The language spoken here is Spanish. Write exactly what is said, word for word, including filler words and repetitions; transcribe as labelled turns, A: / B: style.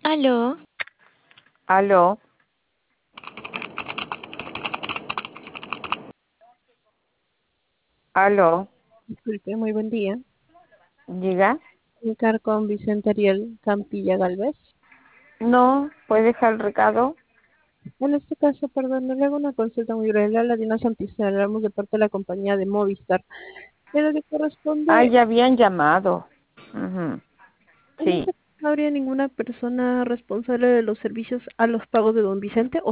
A: Aló,
B: Aló, aló,
A: disculpe, muy buen día.
B: diga.
A: Comunicar con Vicente Ariel Campilla Galvez.
B: No, ¿puede dejar el recado?
A: En este caso, perdón, le hago una consulta muy breve. Le habla Dina Santista, hablamos de parte de la compañía de Movistar. En lo que
B: Ah,
A: corresponde,
B: ya habían llamado. Ujú.
A: en
B: Sí.
A: este caso, no habría ninguna persona responsable de los servicios a los pagos de don Vicente, o